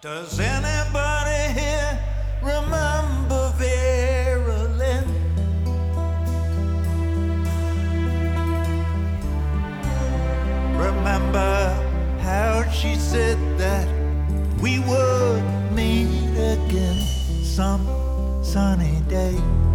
Does anybody here remember Vera Lynn? Remember how she said that we would meet again some sunny day?